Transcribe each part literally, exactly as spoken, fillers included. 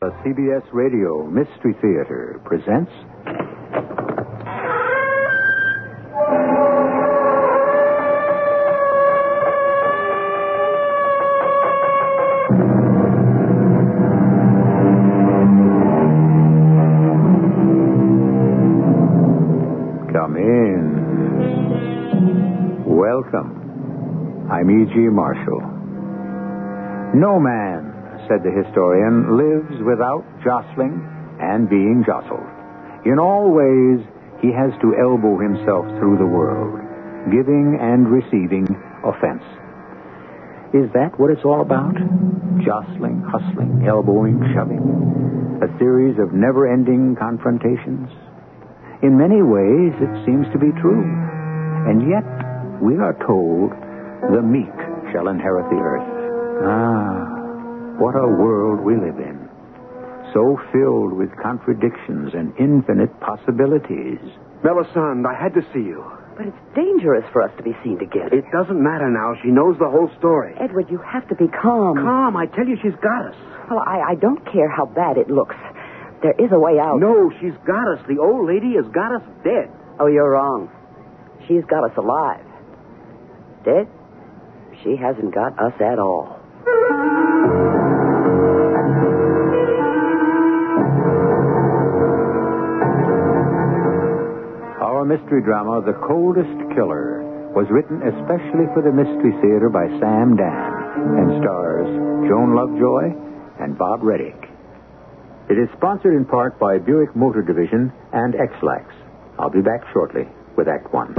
The C B S Radio Mystery Theater presents... Come in. Welcome. I'm E G. Marshall. No man, said the historian, lives without jostling and being jostled. In all ways, he has to elbow himself through the world, giving and receiving offense. Is that what it's all about? Jostling, hustling, elbowing, shoving. A series of never-ending confrontations? In many ways, it seems to be true. And yet, we are told the meek shall inherit the earth. Ah, what a world we live in. So filled with contradictions and infinite possibilities. Melisande, I had to see you. But it's dangerous for us to be seen together. It doesn't matter now. She knows the whole story. Edward, you have to be calm. Calm. I tell you, she's got us. Well, I, I don't care how bad it looks. There is a way out. No, she's got us. The old lady has got us dead. Oh, you're wrong. She's got us alive. Dead? She hasn't got us at all. Our mystery drama, The Coldest Killer, was written especially for the Mystery Theater by Sam Dan and stars Joan Lovejoy and Bob Reddick. It is sponsored in part by Buick Motor Division and X-Lax. I'll be back shortly with Act One.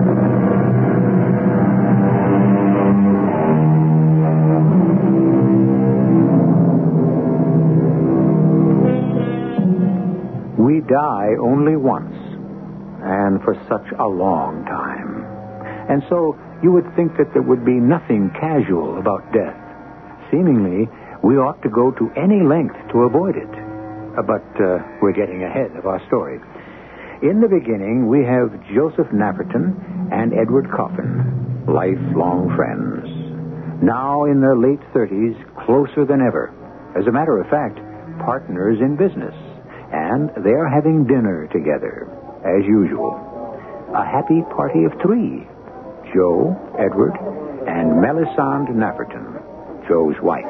We die only once, and for such a long time. And so you would think that there would be nothing casual about death. Seemingly, we ought to go to any length to avoid it. Uh, but uh, we're getting ahead of our story. In the beginning, we have Joseph Napperton and Edward Coffin, lifelong friends. Now in their late thirties, closer than ever. As a matter of fact, partners in business. And they're having dinner together, as usual. A happy party of three. Joe, Edward, and Melisande Napperton, Joe's wife.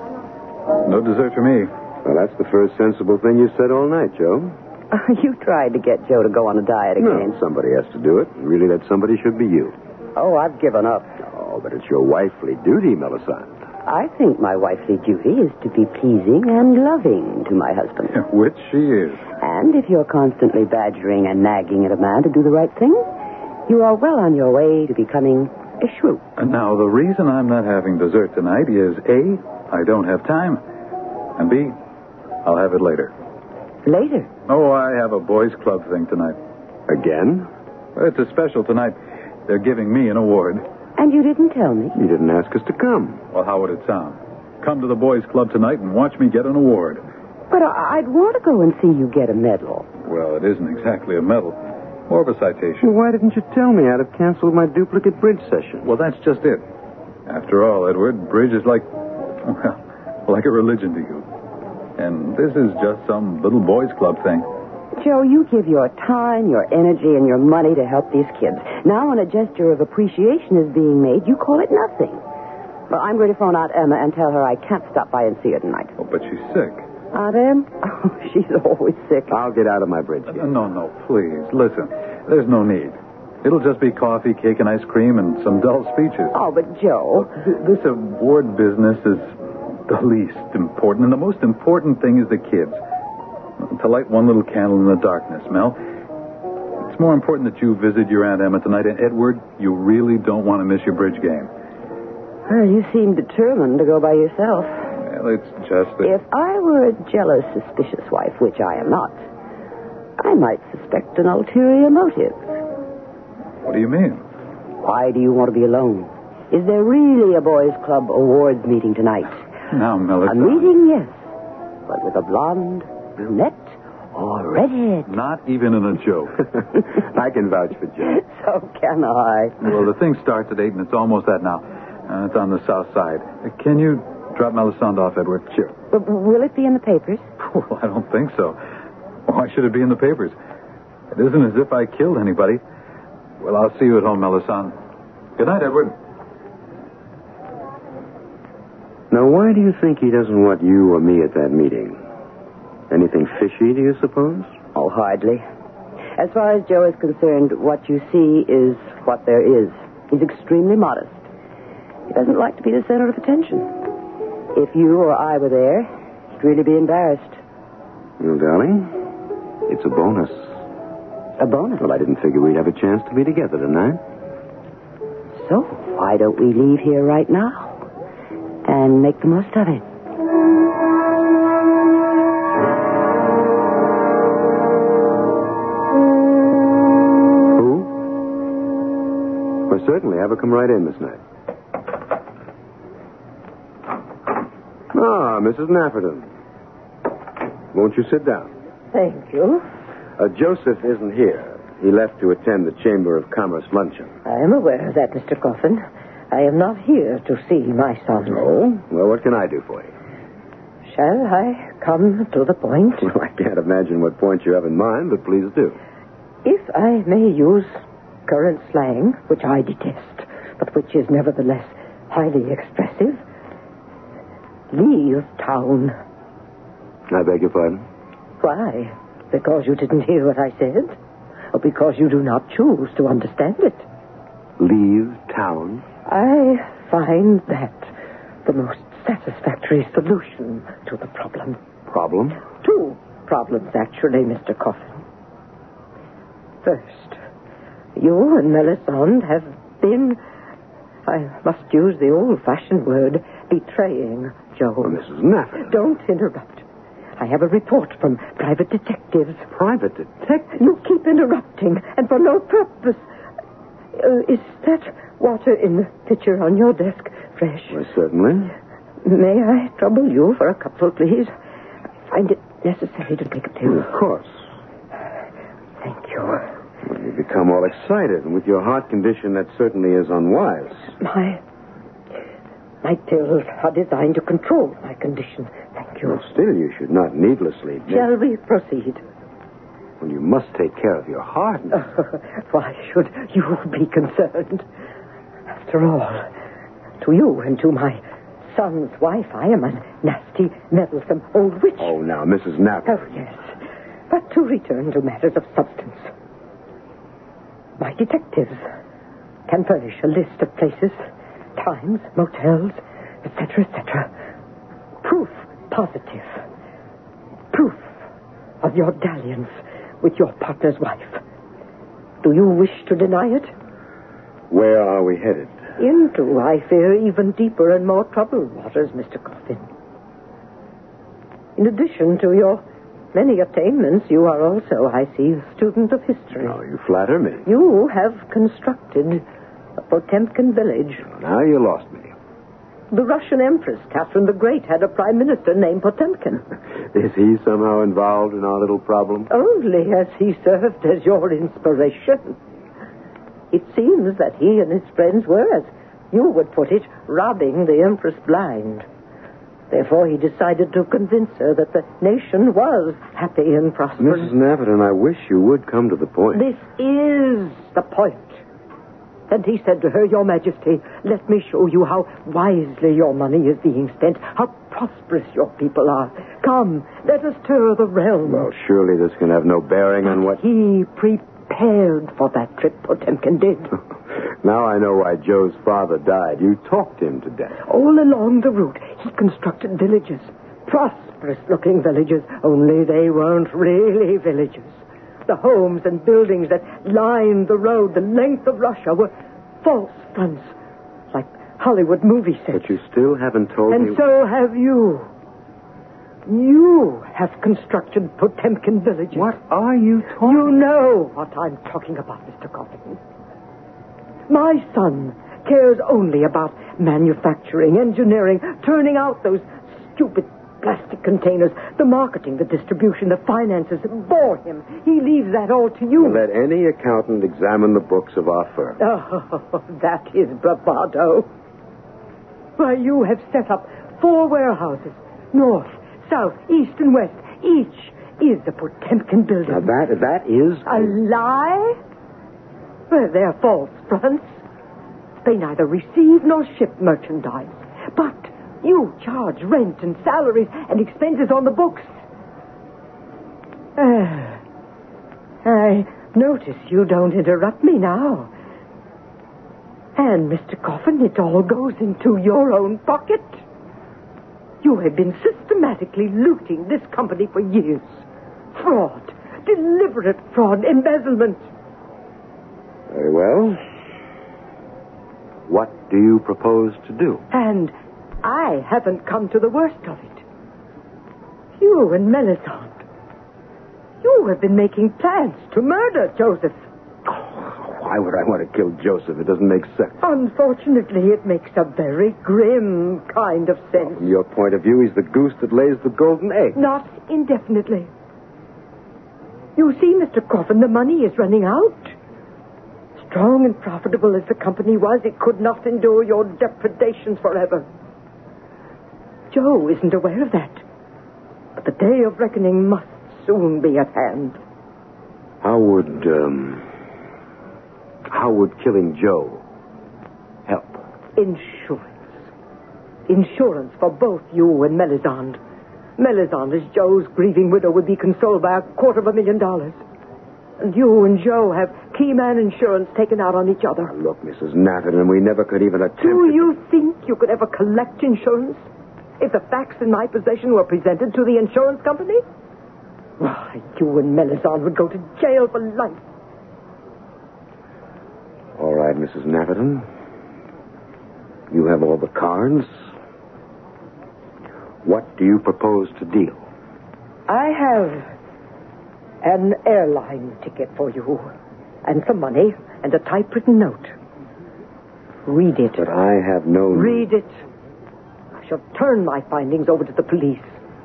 No dessert for me. Well, that's the first sensible thing you said all night, Joe. You tried to get Joe to go on a diet again. No, somebody has to do it. Really, that somebody should be you. Oh, I've given up. Oh, but it's your wifely duty, Melisande. I think my wifely duty is to be pleasing and loving to my husband. Which she is. And if you're constantly badgering and nagging at a man to do the right thing, you are well on your way to becoming a shrew. And now, the reason I'm not having dessert tonight is, A, I don't have time, and B, I'll have it later. Later? Oh, I have a boys' club thing tonight. Again? It's a special tonight. They're giving me an award. And you didn't tell me? You didn't ask us to come. Well, how would it sound? Come to the boys' club tonight and watch me get an award. But I- I'd want to go and see you get a medal. Well, it isn't exactly a medal. More of a citation. Well, why didn't you tell me? I'd have canceled my duplicate bridge session. Well, that's just it. After all, Edward, bridge is like, well, like a religion to you. And this is just some little boys' club thing. Joe, you give your time, your energy, and your money to help these kids. Now when a gesture of appreciation is being made, you call it nothing. Well, I'm going to phone out Emma and tell her I can't stop by and see her tonight. Oh, but she's sick. Aunt Em? Oh, she's always sick. I'll get out of my bridge Uh, game. no, no, please. Listen, there's no need. It'll just be coffee, cake, and ice cream, and some dull speeches. Oh, but Joe... Th- This award business is the least important, and the most important thing is the kids. To light one little candle in the darkness, Mel. It's more important that you visit your Aunt Emma tonight, and Edward, you really don't want to miss your bridge game. Well, you seem determined to go by yourself. Well, it's just that... If I were a jealous, suspicious wife, which I am not, I might suspect an ulterior motive. What do you mean? Why do you want to be alone? Is there really a boys' club awards meeting tonight? Now, Melissa... A meeting, yes. But with a blonde, brunette, or redhead. Not even in a joke. I can vouch for Joe. So can I. Well, the thing starts at eight, and it's almost that now. Uh, it's on the south side. Uh, Can you Drop Melisande off, Edward. Sure. But will it be in the papers? Well, I don't think so. Why should it be in the papers? It isn't as if I killed anybody. Well, I'll see you at home, Melisande. Good night, Edward. Now, why do you think he doesn't want you or me at that meeting? Anything fishy, do you suppose? Oh, hardly. As far as Joe is concerned, what you see is what there is. He's extremely modest. He doesn't like to be the center of attention. If you or I were there, he'd really be embarrassed. Well, darling, it's a bonus. A bonus? Well, I didn't figure we'd have a chance to be together tonight. So, why don't we leave here right now and make the most of it? Who? Well, certainly. Have her come right in, Miss Knight. Ah, Missus Nafferton. Won't you sit down? Thank you. Uh, Joseph isn't here. He left to attend the Chamber of Commerce luncheon. I am aware of that, Mister Coffin. I am not here to see my son. Oh? Well, what can I do for you? Shall I come to the point? Well, I can't imagine what point you have in mind, but please do. If I may use current slang, which I detest, but which is nevertheless highly expressive, leave town. I beg your pardon? Why? Because you didn't hear what I said? Or because you do not choose to understand it? Leave town? I find that the most satisfactory solution to the problem. Problem? Two problems, actually, Mister Coffin. First, you and Melisande have been, I must use the old-fashioned word, betraying Joe. Well, Missus Nafferton. Don't interrupt. I have a report from private detectives. Private detectives? You keep interrupting, and for no purpose. Uh, is that water in the pitcher on your desk fresh? Well, certainly. May I trouble you for a cupful, please? I find it necessary to take a pill. Of course. Thank you. Well, you become all excited, and with your heart condition, that certainly is unwise. My... My pills are designed to control my condition. Thank you. Well, still, you should not needlessly... Shall we proceed? Well, you must take care of your heart. Uh, why should you be concerned? After all, to you and to my son's wife, I am a nasty, meddlesome old witch. Oh, now, Missus Napper. Oh, yes. But to return to matters of substance. My detectives can furnish a list of places, times, motels, et cetera, et cetera. Proof positive. Proof of your dalliance with your partner's wife. Do you wish to deny it? Where are we headed? Into, I fear, even deeper and more troubled waters, Mister Coffin. In addition to your many attainments, you are also, I see, a student of history. Oh, you flatter me. You have constructed a Potemkin village. Now you lost me. The Russian Empress, Catherine the Great, had a prime minister named Potemkin. Is he somehow involved in our little problem? Only as he served as your inspiration. It seems that he and his friends were, as you would put it, robbing the Empress blind. Therefore, he decided to convince her that the nation was happy and prosperous. Missus Nafferton, I wish you would come to the point. This is the point. And he said to her, Your Majesty, let me show you how wisely your money is being spent, how prosperous your people are. Come, let us tour the realm. Well, surely this can have no bearing on what... He prepared for that trip, Potemkin did. Now I know why Joe's father died. You talked him to death. All along the route, he constructed villages. Prosperous-looking villages, only they weren't really villages. The homes and buildings that lined the road the length of Russia were false fronts, like Hollywood movie sets. But you still haven't told and me... And so have you. You have constructed Potemkin villages. What are you talking... You know what I'm talking about, Mister Coffin. My son cares only about manufacturing, engineering, turning out those stupid plastic containers, the marketing, the distribution, the finances. Bore him. He leaves that all to you. Let any accountant examine the books of our firm. Oh, that is bravado. Why, you have set up four warehouses, north, south, east, and west. Each is the Potemkin building. Now, that, that is... A lie? Well, they're false fronts. They neither receive nor ship merchandise. But you charge rent and salaries and expenses on the books. Uh, I notice you don't interrupt me now. And, Mister Coffin, it all goes into your own pocket. You have been systematically looting this company for years. Fraud, deliberate fraud, embezzlement. Very well. What do you propose to do? And I haven't come to the worst of it. You and Melisande, you have been making plans to murder Joseph. Why would I want to kill Joseph? It doesn't make sense. Unfortunately, it makes a very grim kind of sense. From your point of view, he's the goose that lays the golden egg. Not indefinitely. You see, Mister Coffin, the money is running out. Strong and profitable as the company was, it could not endure your depredations forever. Joe isn't aware of that. But the day of reckoning must soon be at hand. How would, um... How would killing Joe help? Insurance. Insurance for both you and Melisande. Melisande, as Joe's grieving widow, would be consoled by a quarter of a million dollars. And you and Joe have key man insurance taken out on each other. Now, look, Missus Natterton, we never could even attempt Do to... you think you could ever collect insurance if the facts in my possession were presented to the insurance company? Why, you and Melisande would go to jail for life. All right, Missus Natterton. You have all the cards. What do you propose to deal? I have an airline ticket for you, and some money, and a typewritten note. Read it. But I have no... Read it. I shall turn my findings over to the police.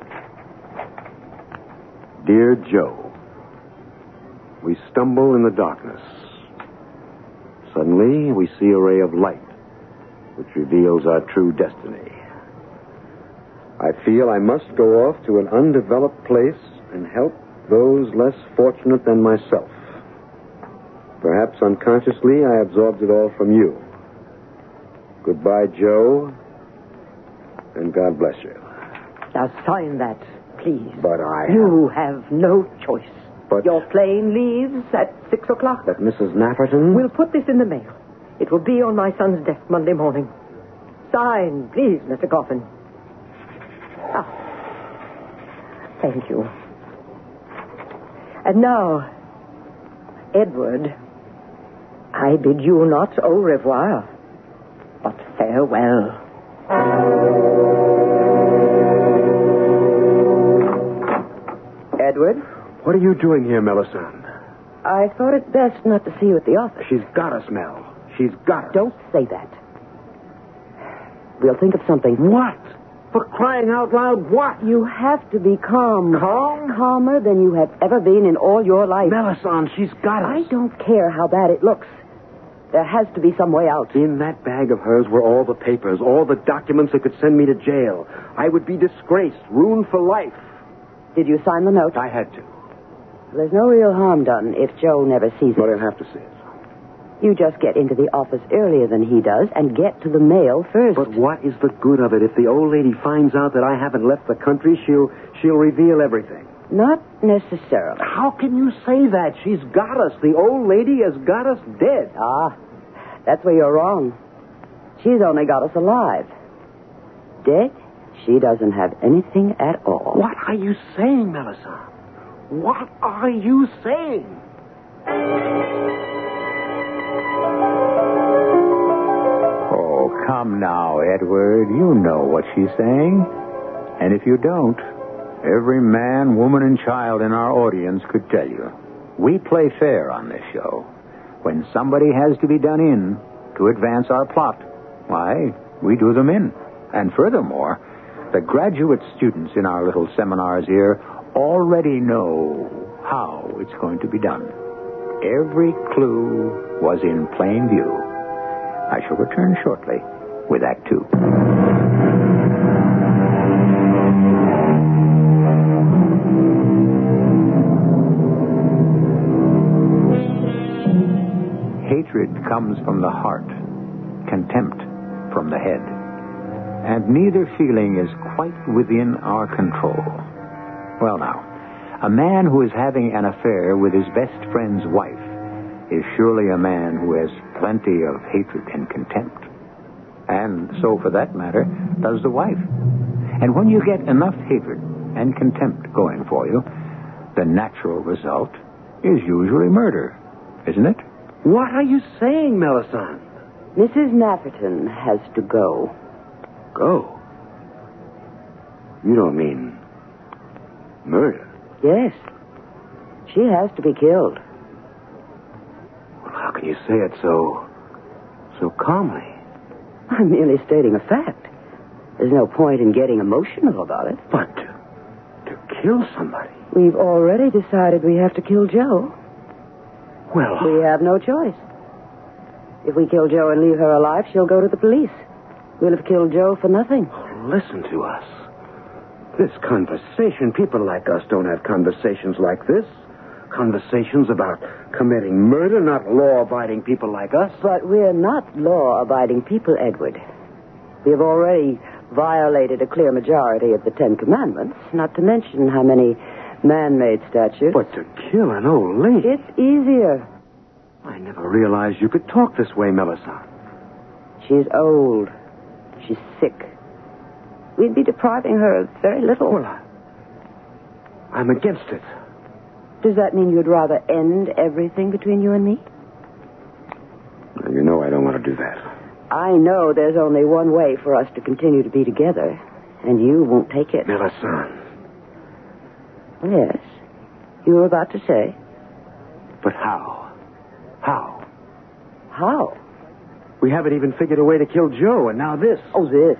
Dear Joe, we stumble in the darkness. Suddenly, we see a ray of light, which reveals our true destiny. I feel I must go off to an undeveloped place and help those less fortunate than myself. Perhaps unconsciously, I absorbed it all from you. Goodbye, Joe, and God bless you. Now sign that, please. But I... You have no choice. But... Your plane leaves at six o'clock. But Missus Natterton... We'll put this in the mail. It will be on my son's desk Monday morning. Sign, please, Mister Coffin. Ah. Thank you. And now, Edward, I bid you not au revoir, but farewell. Edward? What are you doing here, Melisande? I thought it best not to see you at the office. She's got us, Mel. She's got us. Don't say that. We'll think of something. What? For crying out loud, what? You have to be calm. Calm? Calmer than you have ever been in all your life. Melisande, she's got us. I don't care how bad it looks. There has to be some way out. In that bag of hers were all the papers, all the documents that could send me to jail. I would be disgraced, ruined for life. Did you sign the note? I had to. There's no real harm done if Joe never sees it. But I'll have to see it. You just get into the office earlier than he does and get to the mail first. But what is the good of it? If the old lady finds out that I haven't left the country, she'll she'll reveal everything. Not necessarily. How can you say that? She's got us. The old lady has got us dead. Ah, that's where you're wrong. She's only got us alive. Dead, she doesn't have anything at all. What are you saying, Melisande? What are you saying? Oh, come now, Edward. You know what she's saying. And if you don't, every man, woman, and child in our audience could tell you. We play fair on this show. When somebody has to be done in to advance our plot, why, we do them in. And furthermore, the graduate students in our little seminars here already know how it's going to be done. Every clue was in plain view. I shall return shortly with Act Two. Hatred comes from the heart, contempt from the head. And neither feeling is quite within our control. Well, now, a man who is having an affair with his best friend's wife is surely a man who has plenty of hatred and contempt. And so, for that matter, does the wife. And when you get enough hatred and contempt going for you, the natural result is usually murder, isn't it? What are you saying, Melisande? Missus Nafferton has to go. Go? You don't mean murder? Yes. She has to be killed. Well, how can you say it so... so calmly? I'm merely stating a fact. There's no point in getting emotional about it. But to, to kill somebody... We've already decided we have to kill Joe. Well... We have no choice. If we kill Joe and leave her alive, she'll go to the police. We'll have killed Joe for nothing. Listen to us. This conversation, people like us don't have conversations like this. Conversations about committing murder, not law-abiding people like us. But we're not law-abiding people, Edward. We have already violated a clear majority of the Ten Commandments, not to mention how many man-made statutes. But to kill an old lady... It's easier. I never realized you could talk this way, Melisande. She's old. She's sick. We'd be depriving her of very little. Well, I... I'm against it. Does that mean you'd rather end everything between you and me? Well, you know I don't want to do that. I know there's only one way for us to continue to be together, and you won't take it. Melisande. Yes. You were about to say. But how? How? How? We haven't even figured a way to kill Joe, and now this. Oh, this.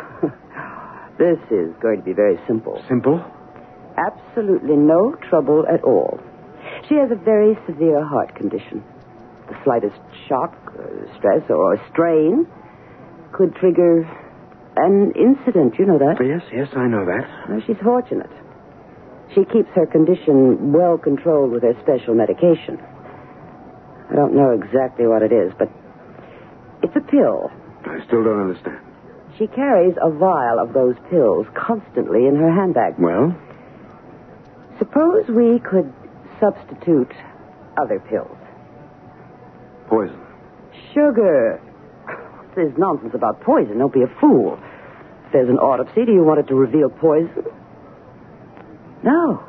This is going to be very simple. Simple? Absolutely no trouble at all. She has a very severe heart condition. The slightest shock, or stress, or strain could trigger an incident. You know that? Yes, yes, I know that. Well, she's fortunate. She keeps her condition well controlled with her special medication. I don't know exactly what it is, but it's a pill. I still don't understand. She carries a vial of those pills constantly in her handbag. Well? Suppose we could substitute other pills. Poison. Sugar. There's nonsense about poison. Don't be a fool. If there's an autopsy, do you want it to reveal poison? No.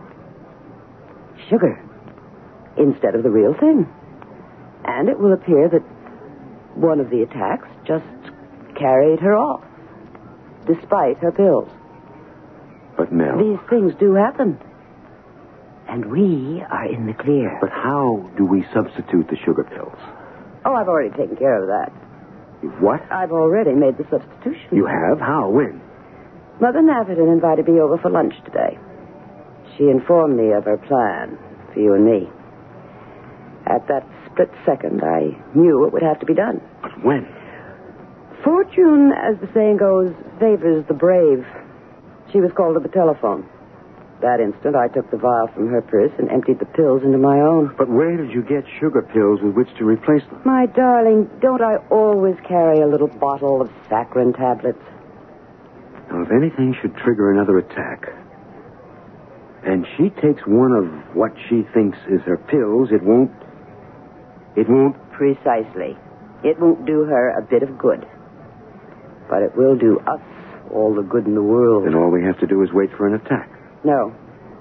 Sugar. Instead of the real thing. And it will appear that one of the attacks just carried her off, despite her pills. But, Mel... These things do happen. And we are in the clear. But how do we substitute the sugar pills? Oh, I've already taken care of that. You've what? I've already made the substitution. You have? How? When? Mother Nafferton invited me over for lunch today. She informed me of her plan for you and me. At that split second, I knew it would have to be done. But when? Fortune, as the saying goes, favors the brave. She was called to the telephone. That instant, I took the vial from her purse and emptied the pills into my own. But where did you get sugar pills with which to replace them? My darling, don't I always carry a little bottle of saccharin tablets? Now, if anything should trigger another attack, and she takes one of what she thinks is her pills, it won't... It won't... Precisely. It won't do her a bit of good. But it will do us all the good in the world. Then all we have to do is wait for an attack. No.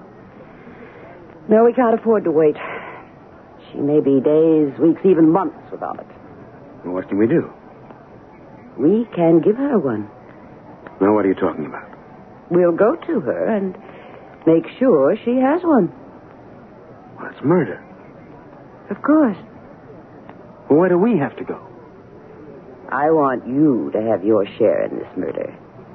No, we can't afford to wait. She may be days, weeks, even months without it. Well, what can we do? We can give her one. Now, what are you talking about? We'll go to her and make sure she has one. Well, it's murder. Of course. Well, where do we have to go? I want you to have your share in this murder.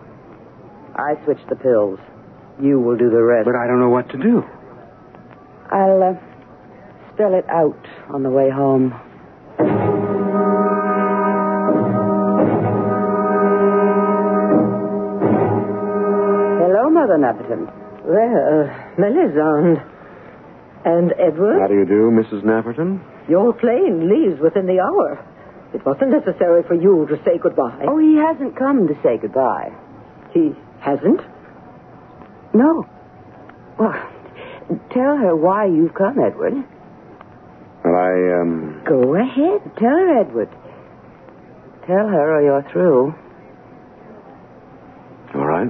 I switched the pills. You will do the rest. But I don't know what to do. I'll uh, spell it out on the way home. Hello, Mother Nafferton. Well, Melisande. And Edward? How do you do, Missus Nafferton? Your plane leaves within the hour. It wasn't necessary for you to say goodbye. Oh, he hasn't come to say goodbye. He hasn't? No. Well, tell her why you've come, Edward. Well, I, um... Go ahead. Tell her, Edward. Tell her or you're through. All right.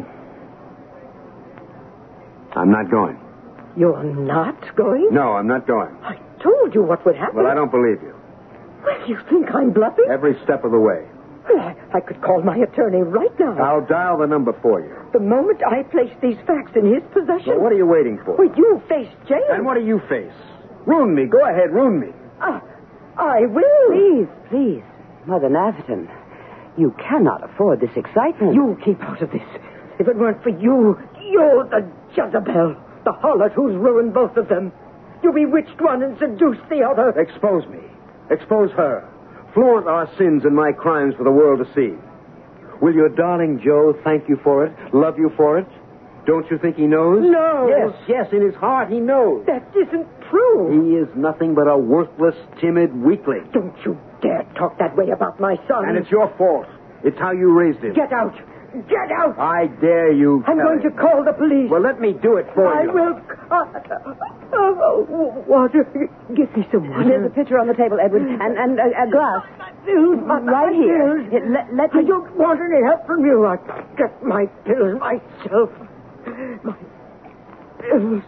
I'm not going. You're not going? No, I'm not going. I told you what would happen. Well, I don't believe you. Well, you think I'm bluffing? Every step of the way. Well, I, I could call my attorney right now. I'll dial the number for you. The moment I place these facts in his possession... Well, what are you waiting for? Well, you face jail. And what do you face? Ruin me. Go ahead, ruin me. Uh, I will. Please, please, Mother Natherton, you cannot afford this excitement. You keep out of this. If it weren't for you, you're the Jezebel, the harlot who's ruined both of them. You bewitched one and seduced the other. Expose me. Expose her. Flaunt our sins and my crimes for the world to see. Will your darling Joe thank you for it? Love you for it? Don't you think he knows? No. Yes, yes, in his heart he knows. That isn't true. He is nothing but a worthless, timid weakling. Don't you dare talk that way about my son. And it's your fault. It's how you raised him. Get out. Get out. I dare you. I'm going Kelly. to call the police. Well, let me do it for I you. I will. Uh, oh, water. Get me some water. There's a pitcher on the table, Edward, and, and a, a glass. My pills. My, right my here. Pills. Here, let, let me... I don't want any help from you. I get my pills myself. My pills.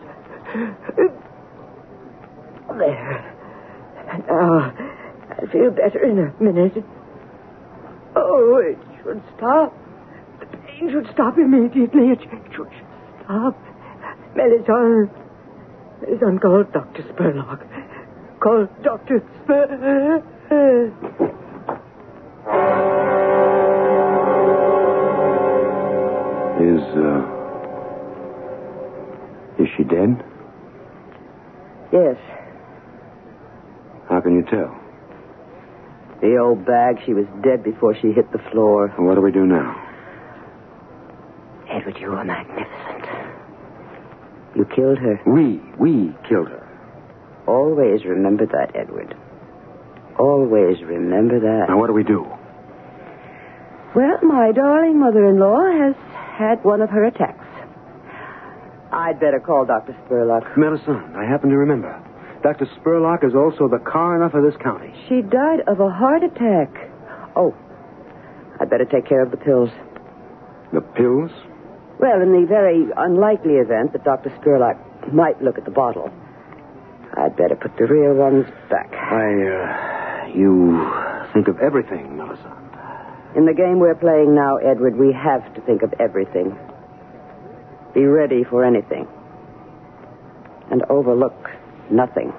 There. Now, I feel better in a minute. Oh, it should stop. The pain should stop immediately. It should stop. Melisande. Melisande, call Doctor Spurlock. Call Doctor Spurlock. Is, uh... Is she dead? Yes. How can you tell? The old bag, she was dead before she hit the floor. And what do we do now? Edward, you are magnificent. You killed her. We, we killed her. Always remember that, Edward. Always remember that. Now, what do we do? Well, my darling mother-in-law has had one of her attacks. I'd better call Doctor Spurlock. Melisande, I happen to remember. Doctor Spurlock is also the coroner for this county. She died of a heart attack. Oh, I'd better take care of the pills. The pills? Well, in the very unlikely event that Doctor Spurlock might look at the bottle, I'd better put the real ones back. I, uh, you think of everything, Melisande. In the game we're playing now, Edward, we have to think of everything. Be ready for anything. And overlook nothing.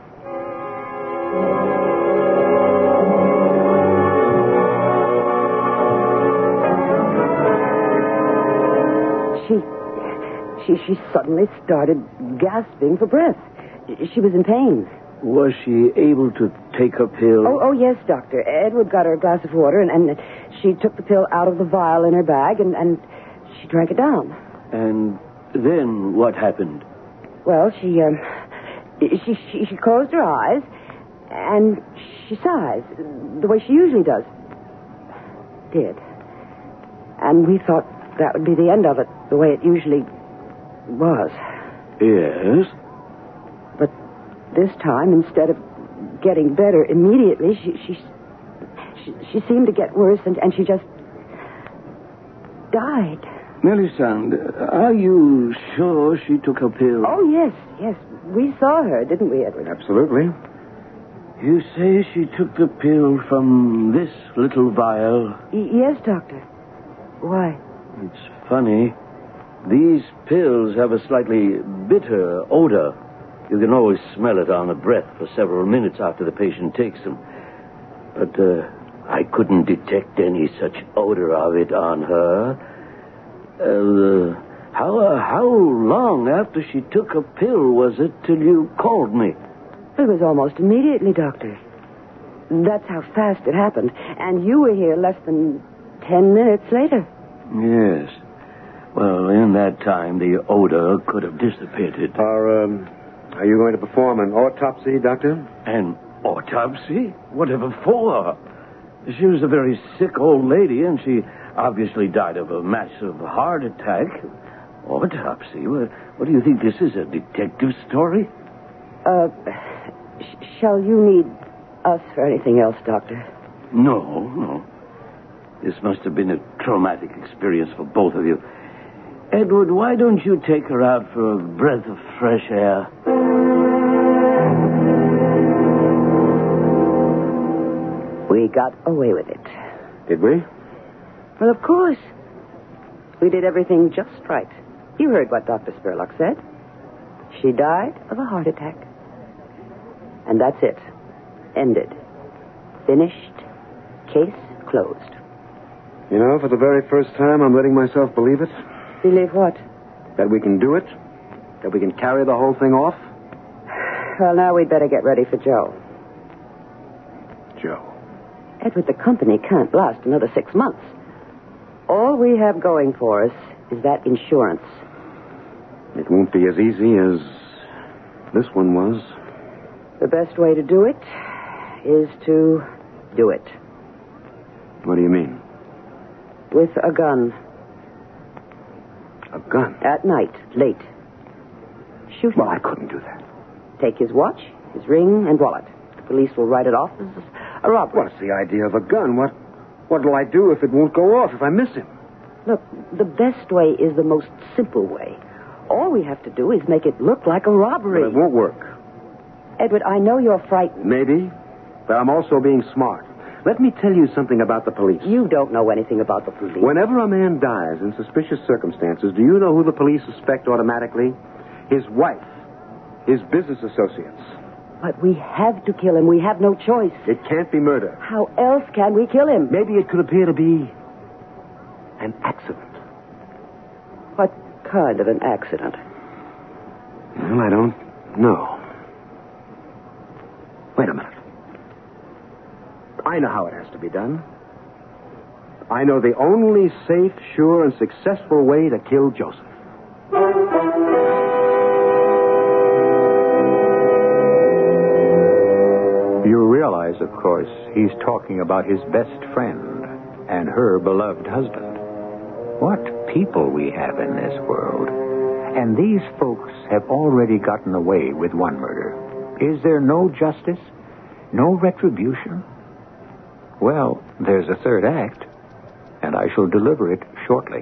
She, she, she suddenly started gasping for breath. She was in pain. Was she able to take her pill? Oh, oh yes, Doctor. Edward got her a glass of water, and, and she took the pill out of the vial in her bag, and, and she drank it down. And then what happened? Well, she, um, she, she, she closed her eyes, and she sighs, the way she usually does. Did. And we thought that would be the end of it, the way it usually was. Yes? But this time, instead of getting better immediately, she, she, she, she seemed to get worse, and, and she just died. Melisande, are you sure she took her pill? Oh, yes, yes. We saw her, didn't we, Edward? Absolutely. You say she took the pill from this little vial? Y- yes, Doctor. Why? It's funny. These pills have a slightly bitter odor. You can always smell it on the breath for several minutes after the patient takes them. But uh, I couldn't detect any such odor of it on her. Uh, how uh, how long after she took a pill was it till you called me? It was almost immediately, Doctor. That's how fast it happened. And you were here less than ten minutes later. Yes. Well, in that time, the odor could have dissipated. Are, um, are you going to perform an autopsy, Doctor? An Autopsy? Whatever for? She was a very sick old lady, and she obviously died of a massive heart attack. Autopsy? What, what do you think this is, a detective story? Uh, sh- shall you need us for anything else, Doctor? No, no. This must have been a traumatic experience for both of you. Edward, why don't you take her out for a breath of fresh air? We got away with it. Did we? Well, of course. We did everything just right. You heard what Doctor Spurlock said. She died of a heart attack. And that's it. Ended. Finished. Case closed. You know, for the very first time, I'm letting myself believe it. Believe what? That we can do it. That we can carry the whole thing off. Well, now we'd better get ready for Joe. Joe. Edward, the company can't last another six months. All we have going for us is that insurance. It won't be as easy as this one was. The best way to do it is to do it. What do you mean? With a gun. A gun? At night, late. Shoot him. Well, I couldn't do that. Take his watch, his ring, and wallet. The police will write it off as a robbery. What's the idea of a gun? What what'll I do if it won't go off, if I miss him? Look, the best way is the most simple way. All we have to do is make it look like a robbery. But it won't work. Edward, I know you're frightened. Maybe, but I'm also being smart. Let me tell you something about the police. You don't know anything about the police. Whenever a man dies in suspicious circumstances, do you know who the police suspect automatically? His wife. His business associates. But we have to kill him. We have no choice. It can't be murder. How else can we kill him? Maybe it could appear to be an accident. What kind of an accident? Well, I don't know. Wait a minute. I know how it has to be done. I know the only safe, sure, and successful way to kill Joseph. You realize, of course, he's talking about his best friend and her beloved husband. What people we have in this world. And these folks have already gotten away with one murder. Is there no justice? No retribution? Well, there's a third act, and I shall deliver it shortly.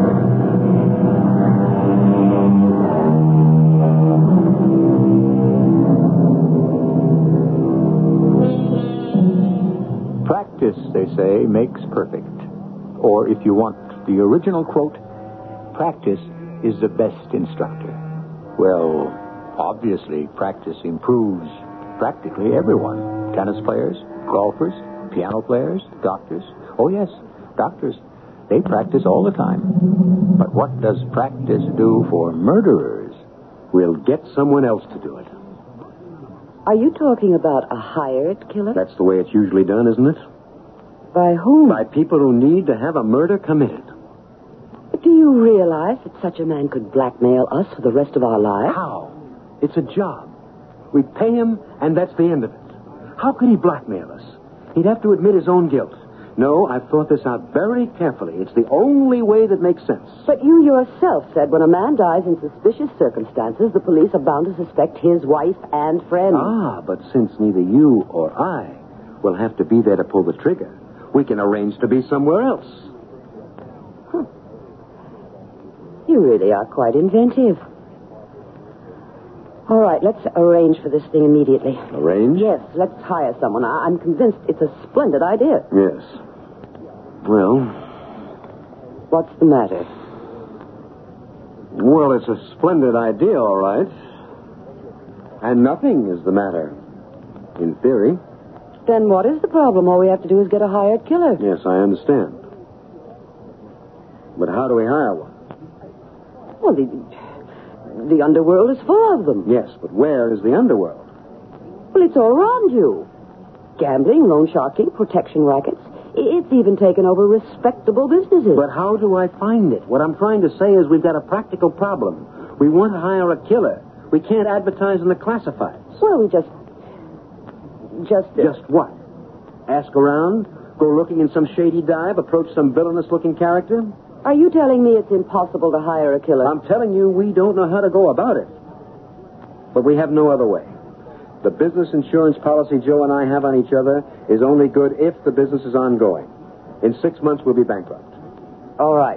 Practice, they say, makes perfect. Or if you want the original quote, practice is the best instructor. Well, obviously, practice improves practically everyone. Tennis players, golfers, piano players, doctors. Oh, yes, doctors. They practice all the time. But what does practice do for murderers? We'll get someone else to do it. Are you talking about a hired killer? That's the way it's usually done, isn't it? By whom? By people who need to have a murder committed. Do you realize that such a man could blackmail us for the rest of our lives? How? It's a job. We pay him, and that's the end of it. How could he blackmail us? He'd have to admit his own guilt. No, I've thought this out very carefully. It's the only way that makes sense. But you yourself said when a man dies in suspicious circumstances, the police are bound to suspect his wife and friends. Ah, but since neither you or I will have to be there to pull the trigger, we can arrange to be somewhere else. Huh. You really are quite inventive. All right, let's arrange for this thing immediately. Arrange? Yes, let's hire someone. I- I'm convinced it's a splendid idea. Yes. Well... What's the matter? Well, it's a splendid idea, all right. And nothing is the matter, in theory. Then what is the problem? All we have to do is get a hired killer. Yes, I understand. But how do we hire one? Well, the, the underworld is full of them. Yes, but where is the underworld? Well, it's all around you. Gambling, loan sharking, protection rackets. It's even taken over respectable businesses. But how do I find it? What I'm trying to say is we've got a practical problem. We want to hire a killer. We can't advertise in the classifieds. Well, we just... just... Uh, Just what? Ask around? Go looking in some shady dive? Approach some villainous-looking character? Are you telling me it's impossible to hire a killer? I'm telling you, we don't know how to go about it. But we have no other way. The business insurance policy Joe and I have on each other is only good if the business is ongoing. In six months, we'll be bankrupt. All right.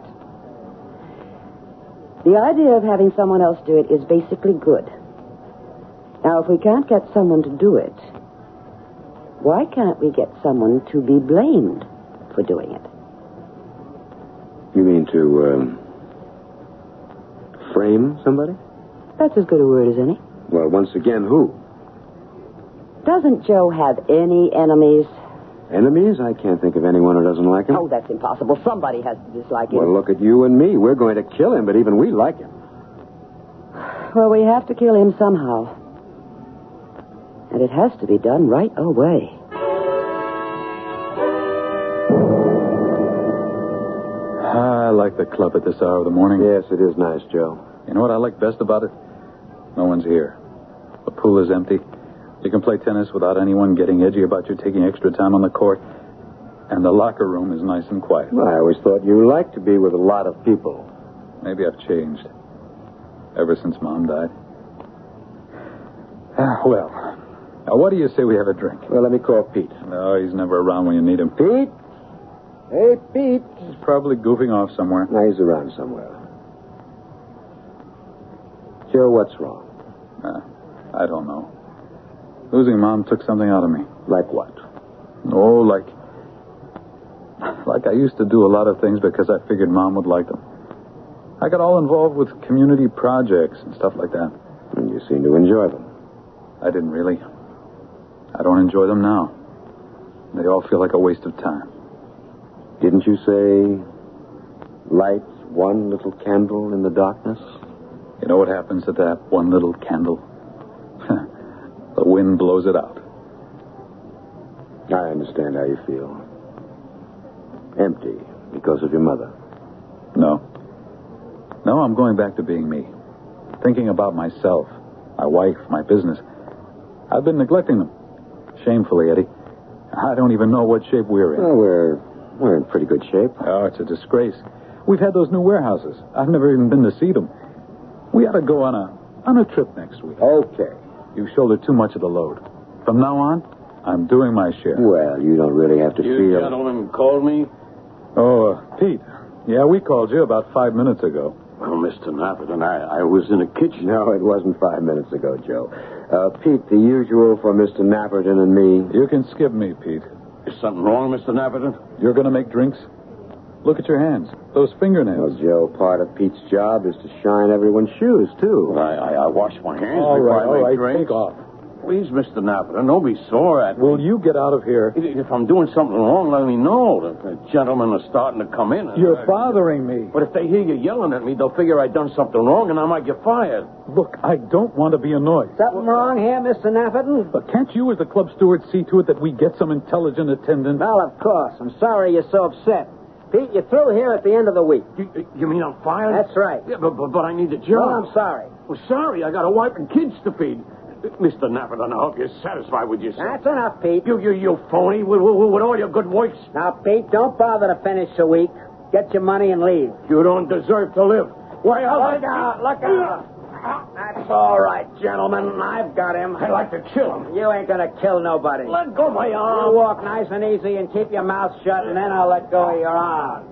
The idea of having someone else do it is basically good. Now, if we can't get someone to do it, why can't we get someone to be blamed for doing it? You mean to, um, frame somebody? That's as good a word as any. Well, once again, who? Doesn't Joe have any enemies? Enemies? I can't think of anyone who doesn't like him. Oh, that's impossible. Somebody has to dislike him. Well, look at you and me. We're going to kill him, but even we like him. Well, we have to kill him somehow. And it has to be done right away. I like the club at this hour of the morning. Yes, it is nice, Joe. You know what I like best about it? No one's here. The pool is empty. You can play tennis without anyone getting edgy about you taking extra time on the court. And the locker room is nice and quiet. Well, I always thought you liked to be with a lot of people. Maybe I've changed. Ever since Mom died. Ah, well, now what do you say we have a drink? Well, let me call Pete. No, he's never around when you need him. Pete? Hey, Pete. He's probably goofing off somewhere. No, he's around somewhere. Joe, what's wrong? Uh, I don't know. Losing Mom took something out of me. Like what? Oh, like... Like I used to do a lot of things because I figured Mom would like them. I got all involved with community projects and stuff like that. And you seem to enjoy them. I didn't really. I don't enjoy them now. They all feel like a waste of time. Didn't you say light one little candle in the darkness? You know what happens to that one little candle? The wind blows it out. I understand how you feel. Empty because of your mother. No. No, I'm going back to being me. Thinking about myself, my wife, my business. I've been neglecting them. Shamefully, Eddie. I don't even know what shape we're in. Well, we're, we're in pretty good shape. Oh, it's a disgrace. We've had those new warehouses. I've never even been to see them. We ought to go on a on a trip next week. Okay. You shoulder too much of the load. From now on, I'm doing my share. Well, you don't really have to You feel... gentlemen called me? Oh, uh, Pete. Yeah, we called you about five minutes ago. Well, Mister Napperton, I, I was in the kitchen. No, it wasn't five minutes ago, Joe. Uh, Pete, the usual for Mister Napperton and me. You can skip me, Pete. Is something wrong, Mister Napperton? You're going to make drinks? Look at your hands. Those Well, fingernails. Joe, part of Pete's job is to shine everyone's shoes, too. I, I, I wash my hands All before right, I all make right, drinks. take off. Please, Mister Napperton, don't be sore at me. Will you get out of here? If I'm doing something wrong, let me know. The, the gentlemen are starting to come in. You're bothering me. But if they hear you yelling at me, they'll figure I've done something wrong and I might get fired. Look, I don't want to be annoyed. Something wrong here, Mister Napperton? But can't you, as the club steward, see to it that we get some intelligent attendance? Well, of course. I'm sorry you're so upset. Pete, you're through here at the end of the week. You, you mean I'm fired? That's right. Yeah, but, but, but I need a job. Well, I'm sorry. Well, sorry, I got a wife and kids to feed. Mister Napperton, I hope you're satisfied with yourself. That's enough, Pete. You, you, you phony, with, with, with all your good works. Now, Pete, don't bother to finish the week. Get your money and leave. You don't deserve to live. Why, I'll... Look out, look out. That's all right, gentlemen. I've got him. I'd like to kill him. You ain't gonna kill nobody. Let go of my You arm. walk nice and easy and keep your mouth shut, and then I'll let go of your arm.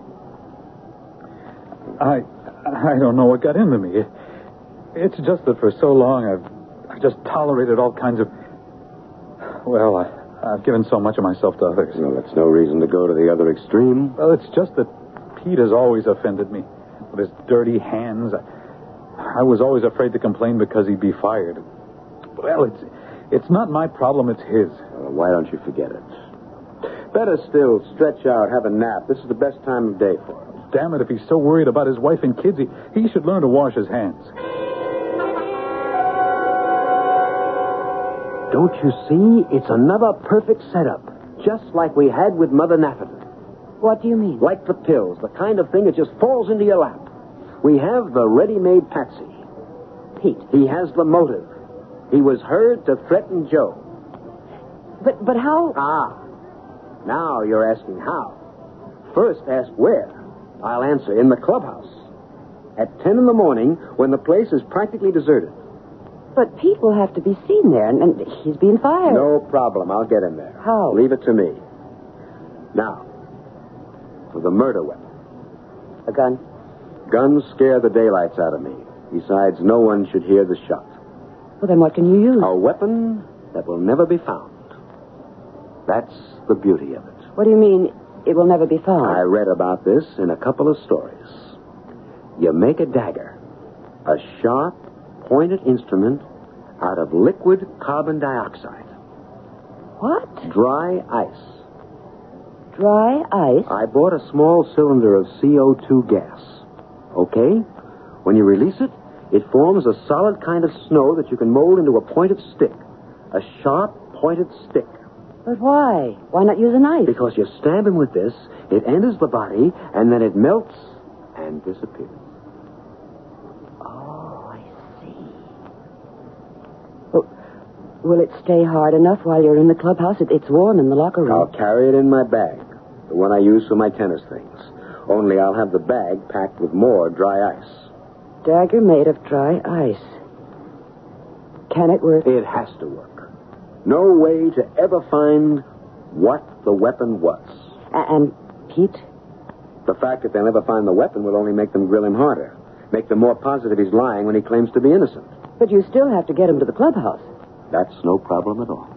I I don't know what got into me. It, it's just that for so long I've I've just tolerated all kinds of... Well, I, I've given so much of myself to others. Well, that's no reason to go to the other extreme. Well, it's just that Pete has always offended me with his dirty hands. I, I was always afraid to complain because he'd be fired. Well, it's it's not my problem, it's his. Uh, why don't you forget it? Better still, stretch out, have a nap. This is the best time of day for him. Damn it, if he's so worried about his wife and kids, he, he should learn to wash his hands. Don't you see? It's another perfect setup. Just like we had with Mother Napperton. What do you mean? Like the pills, the kind of thing that just falls into your lap. We have the ready-made patsy. Pete. He has the motive. He was heard to threaten Joe. But, but how... Ah. Now you're asking how. First, ask where. I'll answer. In the clubhouse. At ten in the morning, when the place is practically deserted. But Pete will have to be seen there, and, and he's being fired. No problem. I'll get him there. How? Leave it to me. Now, for the murder weapon. A gun? Guns scare the daylights out of me. Besides, no one should hear the shot. Well, then what can you use? A weapon that will never be found. That's the beauty of it. What do you mean, it will never be found? I read about this in a couple of stories. You make a dagger, a sharp, pointed instrument out of liquid carbon dioxide. What? Dry ice. Dry ice? I bought a small cylinder of C O two gas. Okay? When you release it, it forms a solid kind of snow that you can mold into a pointed stick. A sharp, pointed stick. But why? Why not use a knife? Because you stab him with this, it enters the body, and then it melts and disappears. Oh, I see. Well, will it stay hard enough while you're in the clubhouse? It, it's warm in the locker room. I'll carry it in my bag, the one I use for my tennis things. Only I'll have the bag packed with more dry ice. Dagger made of dry ice. Can it work? It has to work. No way to ever find what the weapon was. A- and Pete? The fact that they'll never find the weapon will only make them grill him harder. Make them more positive he's lying when he claims to be innocent. But you still have to get him to the clubhouse. That's no problem at all.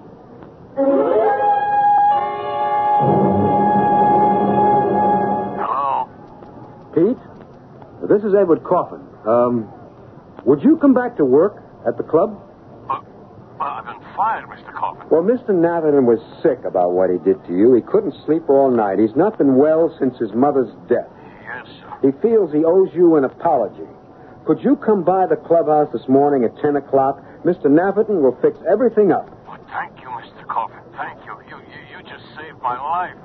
Hello? Pete? This is Edward Coffin. Um, would you come back to work at the club? Well, I've been fired, Mister Coffin. Well, Mister Natherton was sick about what he did to you. He couldn't sleep all night. He's not been well since his mother's death. Yes, sir. He feels he owes you an apology. Could you come by the clubhouse this morning at ten o'clock? Mister Natherton will fix everything up. Well, thank you, Mister Coffin. Thank you. You, you. you just saved my life.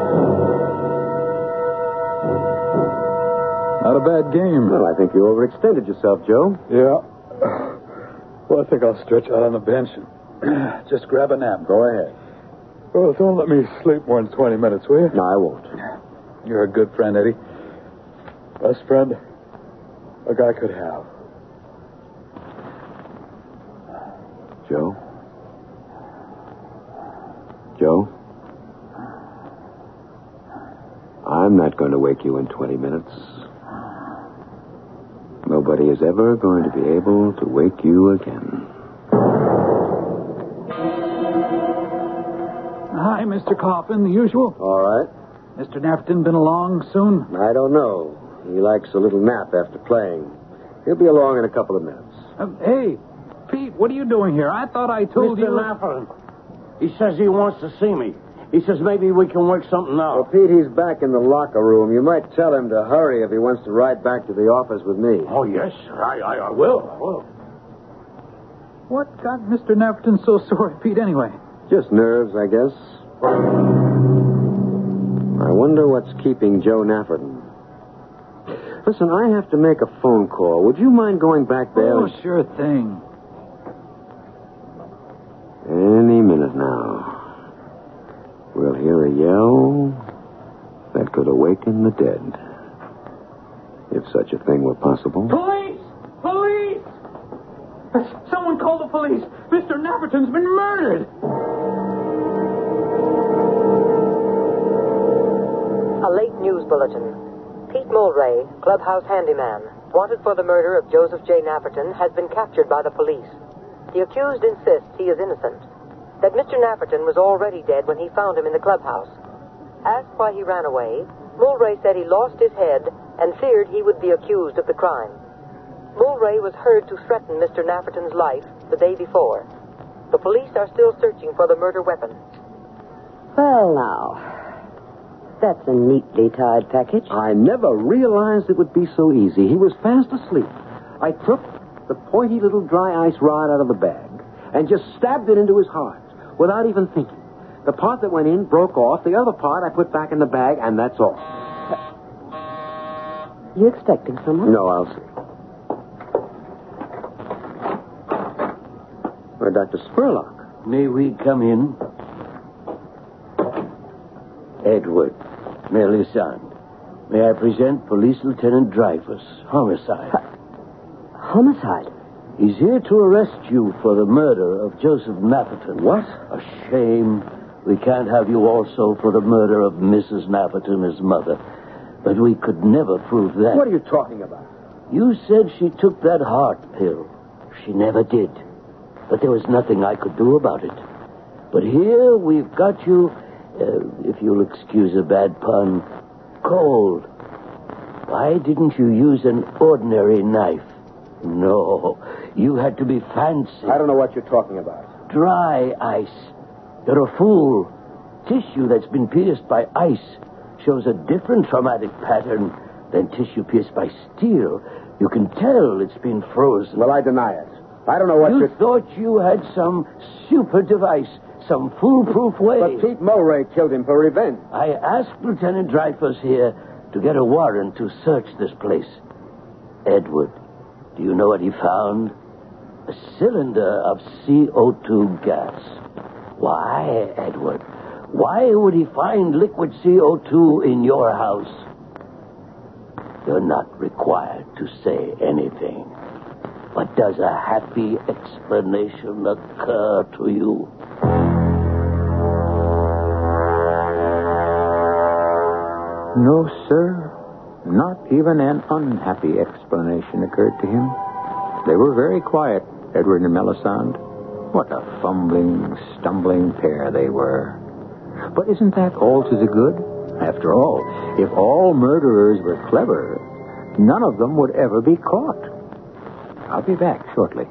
Not a bad game. Well, I think you overextended yourself, Joe. Yeah. Well, I think I'll stretch out on the bench and just grab a nap. Go ahead. Well, don't let me sleep more than twenty minutes, will you? No, I won't. You're a good friend, Eddie. Best friend a guy could have. Joe? Joe? I'm not going to wake you in twenty minutes. Nobody is ever going to be able to wake you again. Hi, Mister Coffin, the usual. All right. Mister Nafton been along soon? I don't know. He likes a little nap after playing. He'll be along in a couple of minutes. Uh, hey, Pete, what are you doing here? I thought I told Mister you... Nafferton. He says he wants to see me. He says maybe we can work something Well, out. Pete, he's back in the locker room. You might tell him to hurry if he wants to ride back to the office with me. Oh, yes, sir. I, I, I will. I will. What got Mister Nafton so sore, Pete, anyway? Just nerves, I guess. I wonder what's keeping Joe Nafferton. Listen, I have to make a phone call. Would you mind going back there? Oh, sure thing. Any minute now. We'll hear a yell that could awaken the dead. If such a thing were possible. Police! Police! Someone call the police. Mister Nafferton's been murdered. A late news bulletin. Pete Mulray, clubhouse handyman, wanted for the murder of Joseph J. Nafferton, has been captured by the police. The accused insists he is innocent, that Mister Nafferton was already dead when he found him in the clubhouse. Asked why he ran away, Mulray said he lost his head and feared he would be accused of the crime. Mulray was heard to threaten Mister Nafferton's life the day before. The police are still searching for the murder weapon. Well, now, that's a neatly tied package. I never realized it would be so easy. He was fast asleep. I took the pointy little dry ice rod out of the bag and just stabbed it into his heart without even thinking. The part that went in broke off. The other part I put back in the bag, and that's all. You expecting someone? No, I'll see. Or Doctor Spurlock. May we come in? Edward, Melisande. May I present Police Lieutenant Dreyfus, homicide. Homicide? He's here to arrest you for the murder of Joseph Napperton. What? A shame. We can't have you also for the murder of Missus Napperton, his mother. But we could never prove that. What are you talking about? You said she took that heart pill. She never did. But there was nothing I could do about it. But here we've got you, uh, if you'll excuse a bad pun, cold. Why didn't you use an ordinary knife? No, you had to be fancy. I don't know what you're talking about. Dry ice. You're a fool. Tissue that's been pierced by ice shows a different traumatic pattern than tissue pierced by steel. You can tell it's been frozen. Well, I deny it. I don't know what you you're... thought you had some super device, some foolproof way. But Pete Mulray killed him for revenge. I asked Lieutenant Dreyfus here to get a warrant to search this place. Edward, do you know what he found? A cylinder of C O two gas. Why, Edward? Why would he find liquid C O two in your house? You're not required to say anything. But does a happy explanation occur to you? No, sir. Not even an unhappy explanation occurred to him. They were very quiet, Edward and Melisande. What a fumbling, stumbling pair they were. But isn't that all to the good? After all, if all murderers were clever, none of them would ever be caught. I'll be back shortly.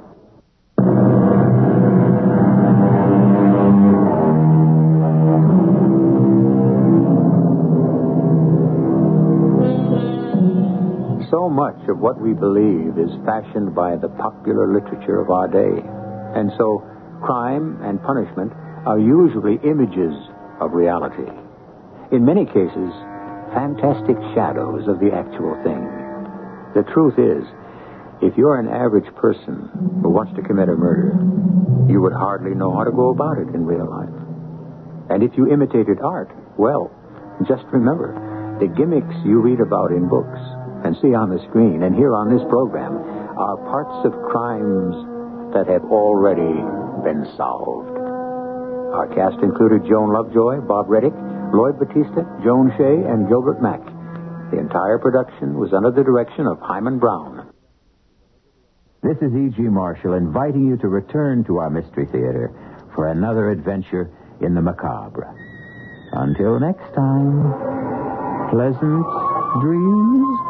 So much of what we believe is fashioned by the popular literature of our day. And so, crime and punishment are usually images of reality. In many cases, fantastic shadows of the actual thing. The truth is, if you're an average person who wants to commit a murder, you would hardly know how to go about it in real life. And if you imitated art, well, just remember, the gimmicks you read about in books and see on the screen and hear on this program are parts of crimes that have already been solved. Our cast included Joan Lovejoy, Bob Reddick, Lloyd Batista, Joan Shea, and Gilbert Mack. The entire production was under the direction of Hyman Brown. This is E G. Marshall inviting you to return to our Mystery Theater for another adventure in the macabre. Until next time, pleasant dreams.